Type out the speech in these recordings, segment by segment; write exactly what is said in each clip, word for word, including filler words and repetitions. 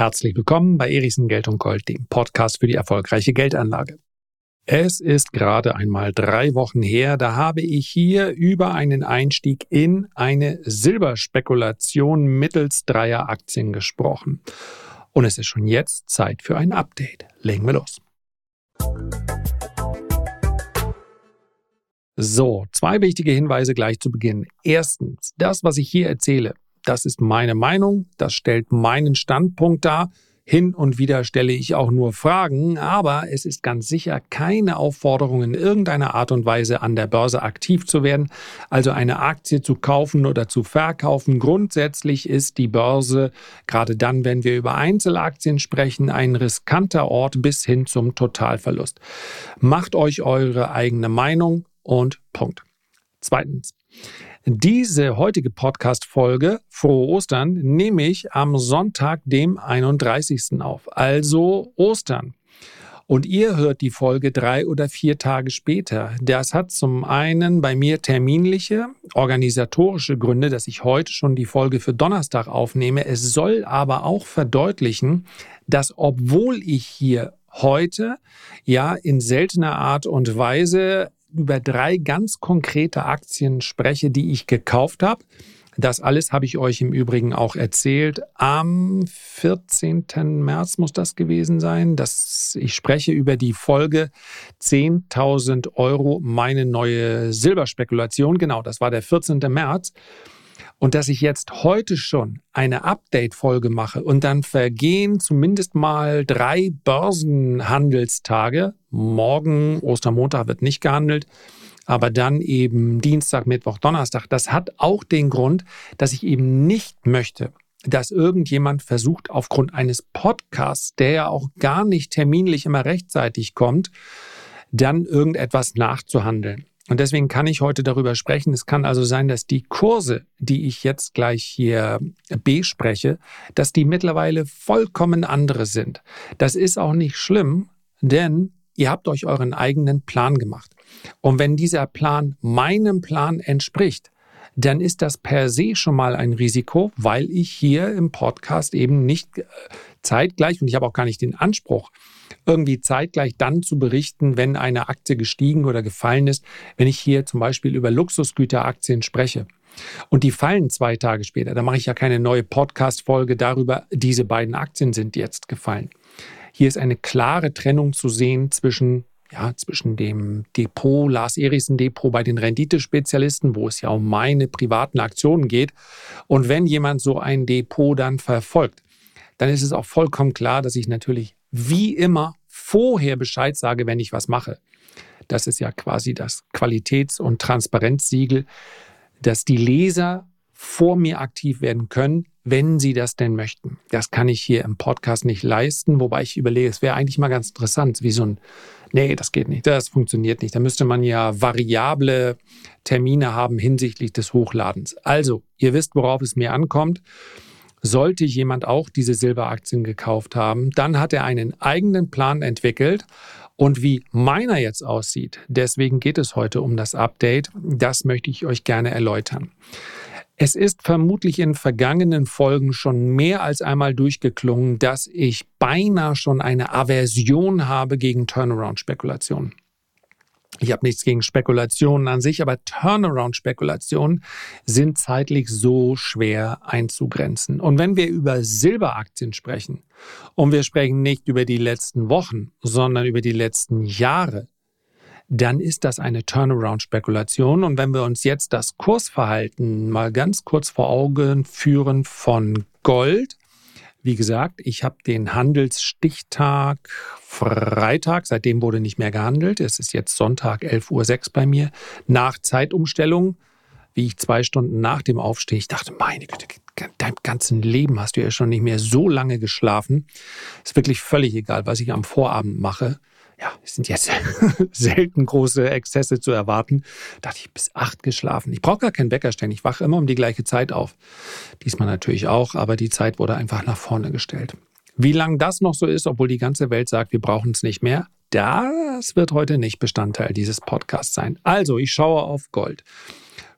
Herzlich willkommen bei Erichsen Geld und Gold, dem Podcast für die erfolgreiche Geldanlage. Es ist gerade einmal drei Wochen her, da habe ich hier über einen Einstieg in eine Silberspekulation mittels dreier Aktien gesprochen. Und es ist schon jetzt Zeit für ein Update. Legen wir los. So, zwei wichtige Hinweise gleich zu Beginn. Erstens, das, was ich hier erzähle, das ist meine Meinung, das stellt meinen Standpunkt dar. Hin und wieder stelle ich auch nur Fragen, aber es ist ganz sicher keine Aufforderung in irgendeiner Art und Weise an der Börse aktiv zu werden, also eine Aktie zu kaufen oder zu verkaufen. Grundsätzlich ist die Börse, gerade dann, wenn wir über Einzelaktien sprechen, ein riskanter Ort bis hin zum Totalverlust. Macht euch eure eigene Meinung und Punkt. Zweitens. Diese heutige Podcast-Folge, Frohe Ostern, nehme ich am Sonntag, dem einunddreißigsten auf, also Ostern. Und ihr hört die Folge drei oder vier Tage später. Das hat zum einen bei mir terminliche, organisatorische Gründe, dass ich heute schon die Folge für Donnerstag aufnehme. Es soll aber auch verdeutlichen, dass obwohl ich hier heute ja in seltener Art und Weise über drei ganz konkrete Aktien spreche, die ich gekauft habe. Das alles habe ich euch im Übrigen auch erzählt. Am vierzehnten März muss das gewesen sein. Das, ich spreche über die Folge zehntausend Euro, meine neue Silberspekulation. Genau, das war der vierzehnte März. Und dass ich jetzt heute schon eine Update-Folge mache und dann vergehen zumindest mal drei Börsenhandelstage. Morgen, Ostermontag wird nicht gehandelt, aber dann eben Dienstag, Mittwoch, Donnerstag. Das hat auch den Grund, dass ich eben nicht möchte, dass irgendjemand versucht, aufgrund eines Podcasts, der ja auch gar nicht terminlich immer rechtzeitig kommt, dann irgendetwas nachzuhandeln. Und deswegen kann ich heute darüber sprechen. Es kann also sein, dass die Kurse, die ich jetzt gleich hier bespreche, dass die mittlerweile vollkommen andere sind. Das ist auch nicht schlimm, denn ihr habt euch euren eigenen Plan gemacht. Und wenn dieser Plan meinem Plan entspricht, dann ist das per se schon mal ein Risiko, weil ich hier im Podcast eben nicht zeitgleich, und ich habe auch gar nicht den Anspruch, irgendwie zeitgleich dann zu berichten, wenn eine Aktie gestiegen oder gefallen ist, wenn ich hier zum Beispiel über Luxusgüteraktien spreche. Und die fallen zwei Tage später. Da mache ich ja keine neue Podcast-Folge darüber, diese beiden Aktien sind jetzt gefallen. Hier ist eine klare Trennung zu sehen zwischen, ja, zwischen dem Depot, Lars Erichsen Depot bei den Renditespezialisten, wo es ja um meine privaten Aktionen geht. Und wenn jemand so ein Depot dann verfolgt, dann ist es auch vollkommen klar, dass ich natürlich wie immer vorher Bescheid sage, wenn ich was mache. Das ist ja quasi das Qualitäts- und Transparenzsiegel, dass die Leser vor mir aktiv werden können, wenn sie das denn möchten. Das kann ich hier im Podcast nicht leisten, wobei ich überlege, es wäre eigentlich mal ganz interessant, wie so ein, nee, das geht nicht, das funktioniert nicht. Da müsste man ja variable Termine haben hinsichtlich des Hochladens. Also, ihr wisst, worauf es mir ankommt. Sollte jemand auch diese Silberaktien gekauft haben, dann hat er einen eigenen Plan entwickelt. Und wie meiner jetzt aussieht, deswegen geht es heute um das Update, das möchte ich euch gerne erläutern. Es ist vermutlich in vergangenen Folgen schon mehr als einmal durchgeklungen, dass ich beinahe schon eine Aversion habe gegen Turnaround-Spekulationen. Ich habe nichts gegen Spekulationen an sich, aber Turnaround-Spekulationen sind zeitlich so schwer einzugrenzen. Und wenn wir über Silberaktien sprechen, und wir sprechen nicht über die letzten Wochen, sondern über die letzten Jahre, dann ist das eine Turnaround-Spekulation. Und wenn wir uns jetzt das Kursverhalten mal ganz kurz vor Augen führen von Gold, wie gesagt, ich habe den Handelsstichtag Freitag, seitdem wurde nicht mehr gehandelt. Es ist jetzt Sonntag, elf Uhr sechs bei mir, nach Zeitumstellung, wie ich zwei Stunden nach dem Aufstehen, ich dachte, meine Güte, dein ganzen Leben hast du ja schon nicht mehr so lange geschlafen. Ist wirklich völlig egal, was ich am Vorabend mache. Ja, es sind jetzt selten große Exzesse zu erwarten. Da dachte ich, bis acht geschlafen. Ich brauche gar keinen Wecker stellen. Ich wache immer um die gleiche Zeit auf. Diesmal natürlich auch, aber die Zeit wurde einfach nach vorne gestellt. Wie lange das noch so ist, obwohl die ganze Welt sagt, wir brauchen es nicht mehr, das wird heute nicht Bestandteil dieses Podcasts sein. Also, ich schaue auf Gold.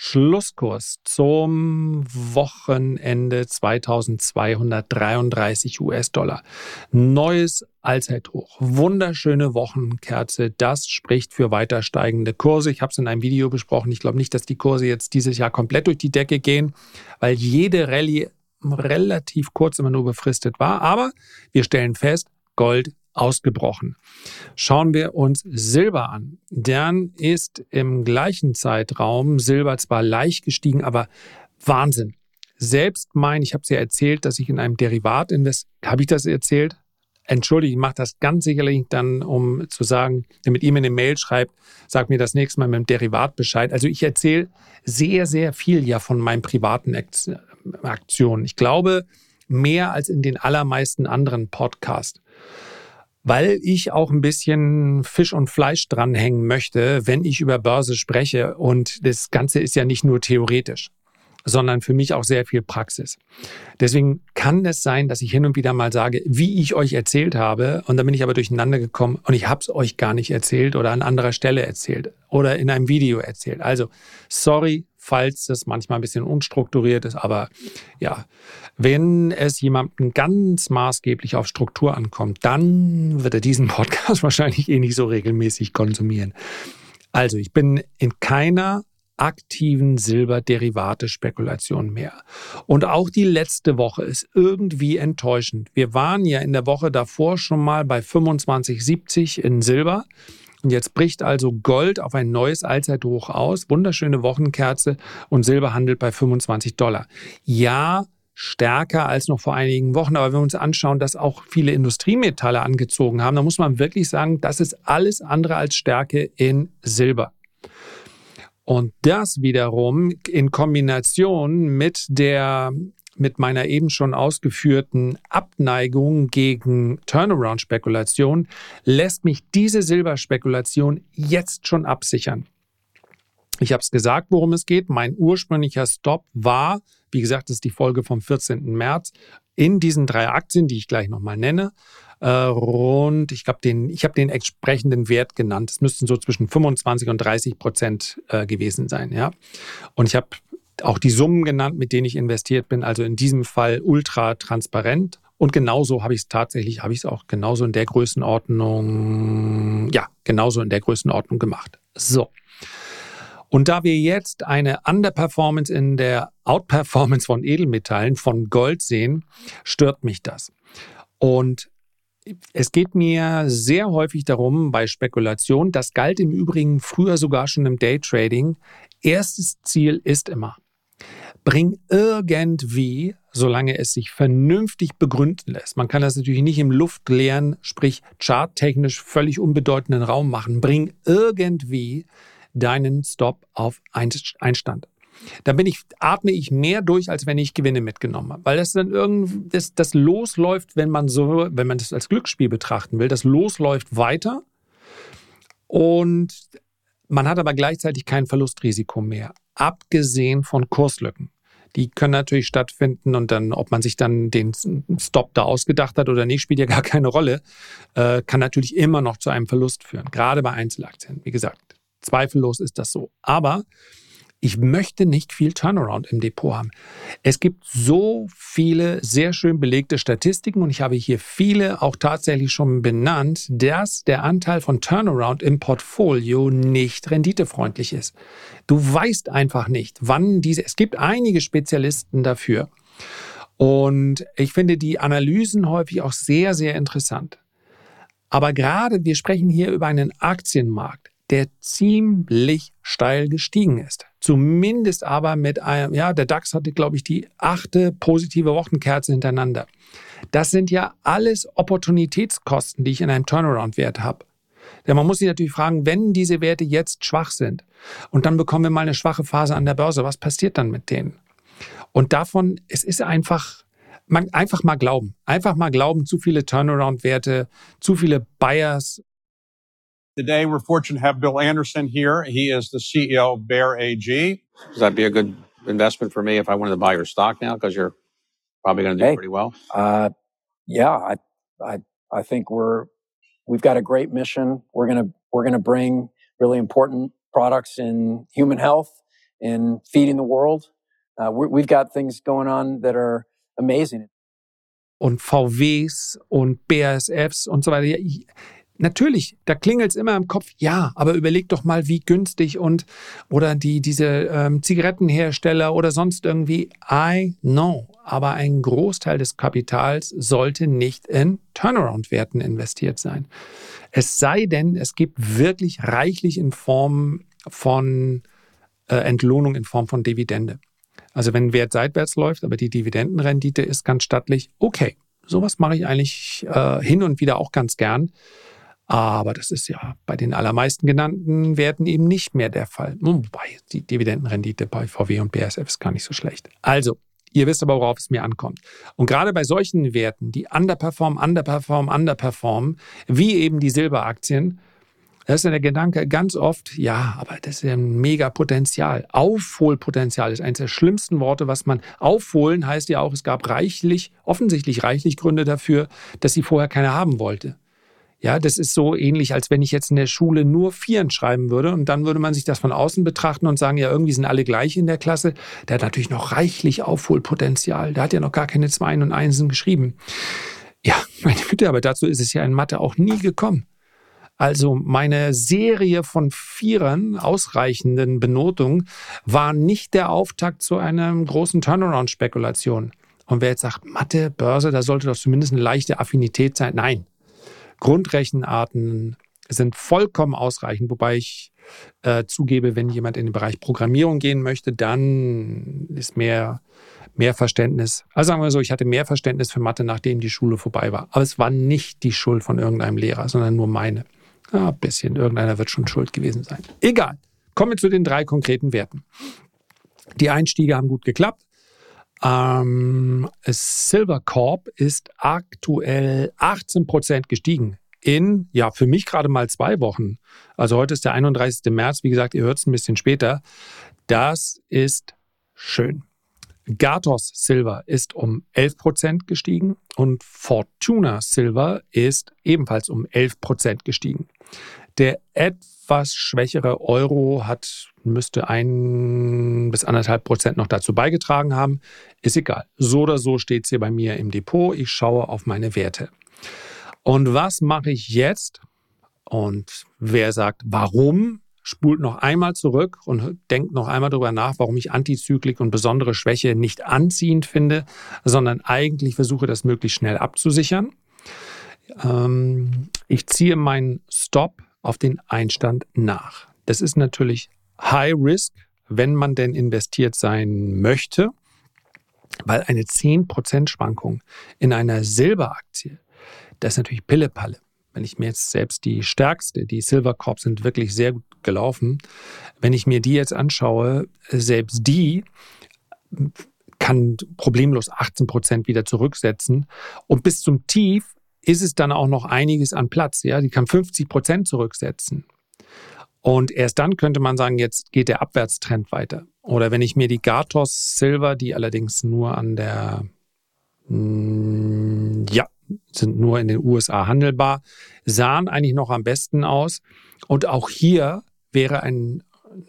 Schlusskurs zum Wochenende zweitausendzweihundertdreiunddreißig US-Dollar. Neues Allzeithoch. Wunderschöne Wochenkerze. Das spricht für weiter steigende Kurse. Ich habe es in einem Video besprochen. Ich glaube nicht, dass die Kurse jetzt dieses Jahr komplett durch die Decke gehen, weil jede Rallye relativ kurz immer nur befristet war. Aber wir stellen fest, Gold ausgebrochen. Schauen wir uns Silber an. Dann ist im gleichen Zeitraum Silber zwar leicht gestiegen, aber Wahnsinn. Selbst mein, ich habe es ja erzählt, dass ich in einem Derivat investiere. Habe ich das erzählt? Entschuldige, ich mache das ganz sicherlich dann, um zu sagen, damit ihr mir eine Mail schreibt, sagt mir das nächste Mal mit dem Derivat Bescheid. Also ich erzähle sehr, sehr viel ja von meinen privaten Aktionen. Ich glaube, mehr als in den allermeisten anderen Podcasts. Weil ich auch ein bisschen Fisch und Fleisch dranhängen möchte, wenn ich über Börse spreche. Und das Ganze ist ja nicht nur theoretisch, sondern für mich auch sehr viel Praxis. Deswegen kann es sein, dass ich hin und wieder mal sage, wie ich euch erzählt habe. Und dann bin ich aber durcheinander gekommen und ich habe es euch gar nicht erzählt oder an anderer Stelle erzählt oder in einem Video erzählt. Also sorry, falls das manchmal ein bisschen unstrukturiert ist. Aber ja, wenn es jemandem ganz maßgeblich auf Struktur ankommt, dann wird er diesen Podcast wahrscheinlich eh nicht so regelmäßig konsumieren. Also ich bin in keiner aktiven Silberderivate-Spekulation mehr. Und auch die letzte Woche ist irgendwie enttäuschend. Wir waren ja in der Woche davor schon mal bei fünfundzwanzig siebzig in Silber. Und jetzt bricht also Gold auf ein neues Allzeithoch aus. Wunderschöne Wochenkerze und Silber handelt bei fünfundzwanzig Dollar. Ja, stärker als noch vor einigen Wochen. Aber wenn wir uns anschauen, dass auch viele Industriemetalle angezogen haben, dann muss man wirklich sagen, das ist alles andere als Stärke in Silber. Und das wiederum in Kombination mit der, mit meiner eben schon ausgeführten Abneigung gegen Turnaround-Spekulation lässt mich diese Silberspekulation jetzt schon absichern. Ich habe es gesagt, worum es geht. Mein ursprünglicher Stop war, wie gesagt, das ist die Folge vom vierzehnten März, in diesen drei Aktien, die ich gleich nochmal nenne, äh, rund, ich glaube, den, ich habe den entsprechenden Wert genannt. Es müssten so zwischen fünfundzwanzig und dreißig Prozent äh, gewesen sein. Ja? Und ich habe auch die Summen genannt, mit denen ich investiert bin. Also in diesem Fall ultra transparent. Und genauso habe ich es tatsächlich, habe ich es auch genauso in der Größenordnung, ja, genauso in der Größenordnung gemacht. So. Und da wir jetzt eine Underperformance in der Outperformance von Edelmetallen, von Gold sehen, stört mich das. Und es geht mir sehr häufig darum, bei Spekulation, das galt im Übrigen früher sogar schon im Daytrading, erstes Ziel ist immer, bring irgendwie, solange es sich vernünftig begründen lässt, man kann das natürlich nicht im luftleeren, sprich charttechnisch völlig unbedeutenden Raum machen, bring irgendwie deinen Stop auf Einstand. Da bin ich, atme ich mehr durch, als wenn ich Gewinne mitgenommen habe. Weil das dann irgendwie, das, das losläuft, wenn man so, wenn man das als Glücksspiel betrachten will, das losläuft weiter und man hat aber gleichzeitig kein Verlustrisiko mehr. Abgesehen von Kurslücken. Die können natürlich stattfinden und dann, ob man sich dann den Stop da ausgedacht hat oder nicht, spielt ja gar keine Rolle, äh, kann natürlich immer noch zu einem Verlust führen. Gerade bei Einzelaktien. Wie gesagt, zweifellos ist das so. Aber ich möchte nicht viel Turnaround im Depot haben. Es gibt so viele sehr schön belegte Statistiken und ich habe hier viele auch tatsächlich schon benannt, dass der Anteil von Turnaround im Portfolio nicht renditefreundlich ist. Du weißt einfach nicht, wann diese, es gibt einige Spezialisten dafür und ich finde die Analysen häufig auch sehr, sehr interessant. Aber gerade, wir sprechen hier über einen Aktienmarkt, der ziemlich steil gestiegen ist. Zumindest aber mit einem, ja, der DAX hatte, glaube ich, die achte positive Wochenkerze hintereinander. Das sind ja alles Opportunitätskosten, die ich in einem Turnaround-Wert habe. Denn man muss sich natürlich fragen, wenn diese Werte jetzt schwach sind und dann bekommen wir mal eine schwache Phase an der Börse, was passiert dann mit denen? Und davon, es ist einfach, man, einfach mal glauben. Einfach mal glauben, zu viele Turnaround-Werte, zu viele Buyers. Today, we're fortunate to have Bill Anderson here. He is the C E O of Bear A G. Does that be a good investment for me if I wanted to buy your stock now? Because you're probably going to do hey, pretty well. Uh, yeah, I, I, I think we're we've got a great mission. We're gonna we're gonna bring really important products in human health in feeding the world. Uh, we've got things going on that are amazing. Und V Ws und B A S Fs und so weiter. Ja, ich, natürlich, da klingelt es immer im Kopf. Ja, aber überleg doch mal, wie günstig und oder die diese ähm, Zigarettenhersteller oder sonst irgendwie. I know. Aber ein Großteil des Kapitals sollte nicht in Turnaround-Werten investiert sein. Es sei denn, es gibt wirklich reichlich in Form von äh, Entlohnung in Form von Dividende. Also wenn ein Wert seitwärts läuft, aber die Dividendenrendite ist ganz stattlich, okay, sowas mache ich eigentlich äh, hin und wieder auch ganz gern. Aber das ist ja bei den allermeisten genannten Werten eben nicht mehr der Fall. Wobei die Dividendenrendite bei V W und B A S F ist gar nicht so schlecht. Also, ihr wisst aber, worauf es mir ankommt. Und gerade bei solchen Werten, die underperformen, underperformen, underperformen, wie eben die Silberaktien, das ist ja der Gedanke ganz oft, ja, aber das ist ja ein mega Potenzial. Aufholpotenzial ist eines der schlimmsten Worte, was man aufholen heißt ja auch, es gab reichlich, offensichtlich reichlich Gründe dafür, dass sie vorher keine haben wollte. Ja, das ist so ähnlich, als wenn ich jetzt in der Schule nur Vieren schreiben würde und dann würde man sich das von außen betrachten und sagen, ja, irgendwie sind alle gleich in der Klasse. Der hat natürlich noch reichlich Aufholpotenzial. Der hat ja noch gar keine Zweien und Einsen geschrieben. Ja, meine Güte, aber dazu ist es ja in Mathe auch nie gekommen. Also meine Serie von Vierern, ausreichenden Benotungen, war nicht der Auftakt zu einer großen Turnaround-Spekulation. Und wer jetzt sagt, Mathe, Börse, da sollte doch zumindest eine leichte Affinität sein. Nein, Grundrechenarten sind vollkommen ausreichend, wobei ich äh, zugebe, wenn jemand in den Bereich Programmierung gehen möchte, dann ist mehr, mehr Verständnis. Also sagen wir so, ich hatte mehr Verständnis für Mathe, nachdem die Schule vorbei war. Aber es war nicht die Schuld von irgendeinem Lehrer, sondern nur meine. Ja, ein bisschen. Irgendeiner wird schon schuld gewesen sein. Egal. Kommen wir zu den drei konkreten Werten. Die Einstiege haben gut geklappt. Ähm, Silvercorp ist aktuell achtzehn Prozent gestiegen. In, ja, für mich gerade mal zwei Wochen. Also heute ist der einunddreißigste März. Wie gesagt, ihr hört es ein bisschen später. Das ist schön. Gatos Silver ist um elf Prozent gestiegen und Fortuna Silver ist ebenfalls um elf Prozent gestiegen. Der etwas schwächere Euro hat, müsste ein bis anderthalb Prozent noch dazu beigetragen haben. Ist egal. So oder so steht es hier bei mir im Depot. Ich schaue auf meine Werte. Und was mache ich jetzt? Und wer sagt, warum? Spult noch einmal zurück und denkt noch einmal darüber nach, warum ich Antizyklik und besondere Schwäche nicht anziehend finde, sondern eigentlich versuche, das möglichst schnell abzusichern. Ähm, ich ziehe meinen Stop auf den Einstand nach. Das ist natürlich High Risk, wenn man denn investiert sein möchte, weil eine zehn Prozent Schwankung in einer Silberaktie, das ist natürlich Pillepalle. Wenn ich mir jetzt selbst die stärkste, die Silvercorp sind wirklich sehr gut gelaufen, wenn ich mir die jetzt anschaue, selbst die kann problemlos achtzehn Prozent wieder zurücksetzen und bis zum Tief ist es dann auch noch einiges an Platz. Ja, die kann fünfzig Prozent zurücksetzen. Und erst dann könnte man sagen, jetzt geht der Abwärtstrend weiter. Oder wenn ich mir die Gatos Silver, die allerdings nur an der, mh, ja, sind nur in den U S A handelbar, sahen eigentlich noch am besten aus. Und auch hier wäre ein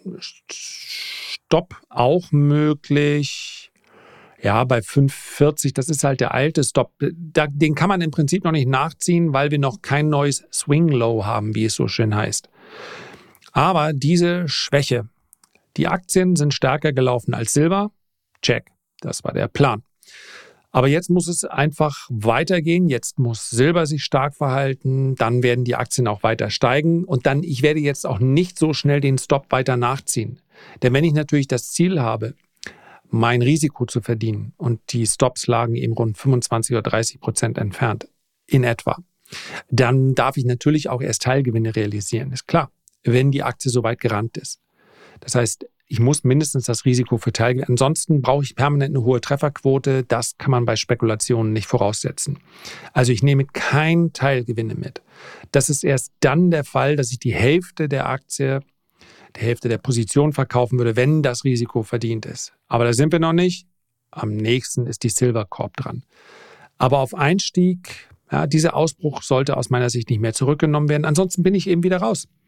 Stopp auch möglich. Ja, bei fünf vierzig, das ist halt der alte Stop. Da, den kann man im Prinzip noch nicht nachziehen, weil wir noch kein neues Swing Low haben, wie es so schön heißt. Aber diese Schwäche, die Aktien sind stärker gelaufen als Silber. Check, das war der Plan. Aber jetzt muss es einfach weitergehen. Jetzt muss Silber sich stark verhalten. Dann werden die Aktien auch weiter steigen. Und dann, ich werde jetzt auch nicht so schnell den Stop weiter nachziehen. Denn wenn ich natürlich das Ziel habe, mein Risiko zu verdienen und die Stops lagen eben rund fünfundzwanzig oder dreißig Prozent entfernt, in etwa, dann darf ich natürlich auch erst Teilgewinne realisieren. Ist klar, wenn die Aktie so weit gerannt ist. Das heißt, ich muss mindestens das Risiko für Teilgewinne. Ansonsten brauche ich permanent eine hohe Trefferquote. Das kann man bei Spekulationen nicht voraussetzen. Also ich nehme keine Teilgewinne mit. Das ist erst dann der Fall, dass ich die Hälfte der Aktie, die Hälfte der Position verkaufen würde, wenn das Risiko verdient ist. Aber da sind wir noch nicht. Am nächsten ist die Silvercorp dran. Aber auf Einstieg, ja, dieser Ausbruch sollte aus meiner Sicht nicht mehr zurückgenommen werden. Ansonsten bin ich eben wieder raus.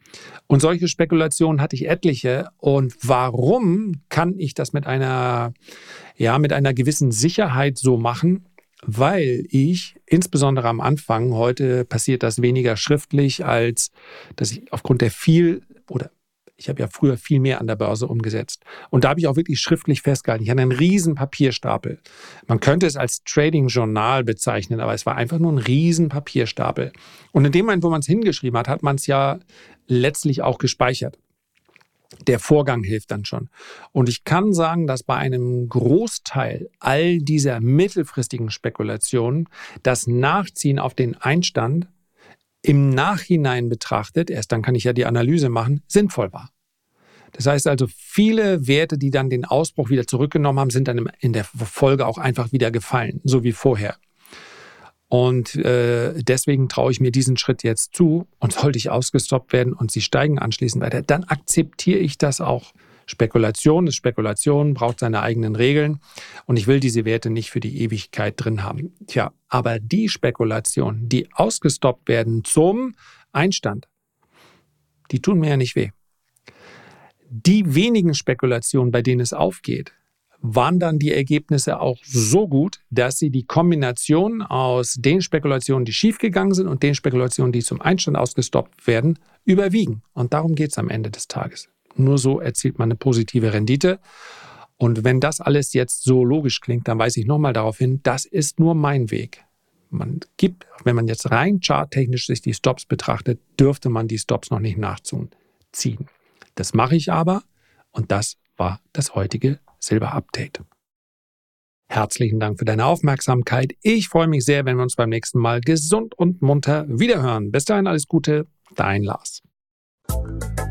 Und solche Spekulationen hatte ich etliche. Und warum kann ich das mit einer, ja, mit einer gewissen Sicherheit so machen? Weil ich, insbesondere am Anfang, heute passiert das weniger schriftlich, als dass ich aufgrund der viel, oder ich habe ja früher viel mehr an der Börse umgesetzt. Und da habe ich auch wirklich schriftlich festgehalten. Ich hatte einen riesen Papierstapel. Man könnte es als Trading-Journal bezeichnen, aber es war einfach nur ein riesen Papierstapel. Und in dem Moment, wo man es hingeschrieben hat, hat man es ja letztlich auch gespeichert. Der Vorgang hilft dann schon. Und ich kann sagen, dass bei einem Großteil all dieser mittelfristigen Spekulationen das Nachziehen auf den Einstand im Nachhinein betrachtet, erst dann kann ich ja die Analyse machen, sinnvoll war. Das heißt also, viele Werte, die dann den Ausbruch wieder zurückgenommen haben, sind dann in der Folge auch einfach wieder gefallen, so wie vorher. Und äh, deswegen traue ich mir diesen Schritt jetzt zu, und sollte ich ausgestoppt werden und sie steigen anschließend weiter, dann akzeptiere ich das auch. Spekulation ist Spekulation, braucht seine eigenen Regeln, und ich will diese Werte nicht für die Ewigkeit drin haben. Tja, aber die Spekulationen, die ausgestoppt werden zum Einstand, die tun mir ja nicht weh. Die wenigen Spekulationen, bei denen es aufgeht, waren dann die Ergebnisse auch so gut, dass sie die Kombination aus den Spekulationen, die schiefgegangen sind, und den Spekulationen, die zum Einstand ausgestoppt werden, überwiegen. Und darum geht es am Ende des Tages. Nur so erzielt man eine positive Rendite. Und wenn das alles jetzt so logisch klingt, dann weise ich nochmal darauf hin, das ist nur mein Weg. Man gibt, wenn man jetzt rein charttechnisch sich die Stops betrachtet, dürfte man die Stops noch nicht nachziehen. Das mache ich aber, und das war das heutige Silber-Update. Herzlichen Dank für deine Aufmerksamkeit. Ich freue mich sehr, wenn wir uns beim nächsten Mal gesund und munter wiederhören. Bis dahin alles Gute, dein Lars.